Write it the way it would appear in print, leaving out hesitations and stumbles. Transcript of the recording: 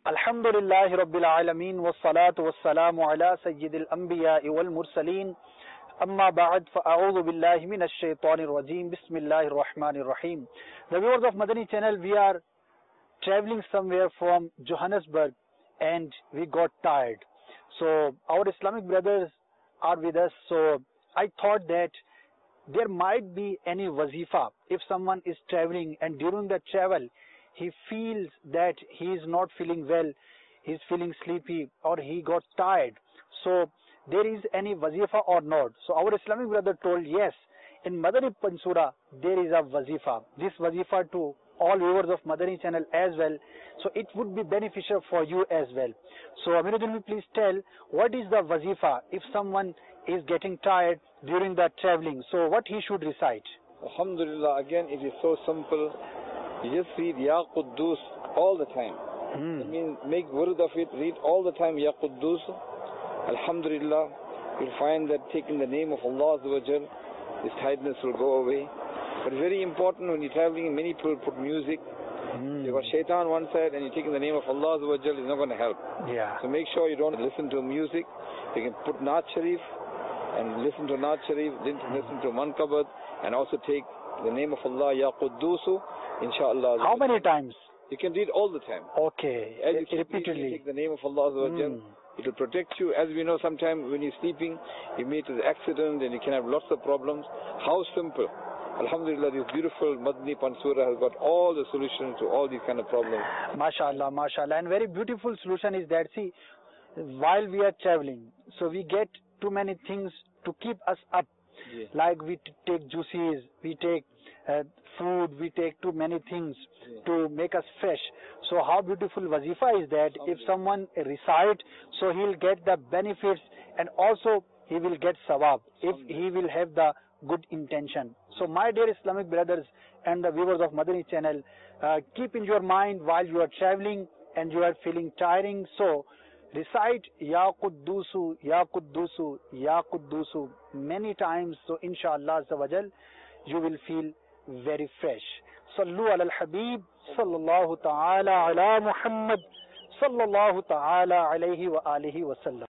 Alhamdulillahi Rabbil Alameen wassalatu wassalamu ala Sayyidil Anbiya'i wal Mursaleen Amma ba'd fa'a'udhu billahi minash shaitanir rajeem Bismillahir Rahmanir Rahim. The viewers of Madani channel, we are traveling somewhere from Johannesburg and we got tired. So our Islamic brothers are with us. So I thought that there might be any wazifa if someone is traveling and during the travel he feels that he is not feeling well, he is feeling sleepy or he got tired. So there is any wazifa or not? So our Islamic brother told yes, in Madani Pansura there is a wazifa. This wazifa to all viewers of Madani channel as well. So it would be beneficial for you as well. So Aminuddin, please tell what is the wazifa if someone is getting tired during the traveling. So what he should recite? Alhamdulillah, again it is so simple. You just read Ya Quddus all the time. That means make word of it, read all the time Ya Quddus. Alhamdulillah, you'll find that taking the name of Allah Azza wa Jal, this tiredness will go away. But it's very important when you're traveling, many people put music. You've got shaitan one side and you're taking the name of Allah Azza wa Jal, it's not going to help. Yeah. So make sure you don't listen to music. You can put Naat Sharif and listen to Naat Sharif, listen to Manqabat, and also take the name of Allah, Ya Quddusu, inshallah. How many times? You can read all the time. Okay, As you repeatedly. take the name of Allah Azza wa Jal, it will protect you. As we know, sometimes when you're sleeping, you meet with accident and you can have lots of problems. How simple. Alhamdulillah, this beautiful Madani Pansura has got all the solutions to all these kind of problems. MashaAllah, MashaAllah. And very beautiful solution is that, see, while we are traveling, so we get too many things to keep us up. Yeah. Like we take juices, we take food, we take too many things to make us fresh. So how beautiful wazifa is that if someone recite, so he'll get the benefits and also he will get sawab if he will have the good intention. So my dear Islamic brothers and the viewers of Madani channel, keep in your mind while you are traveling and you are feeling tiring, so recite Ya Quddusu, Ya Quddusu, Ya Quddusu many times. So inshallah Azza wa Jal, you will feel very fresh. Sallu ala al-Habib, sallallahu ta'ala ala Muhammad, sallallahu ta'ala alayhi wa alihi wa sallam.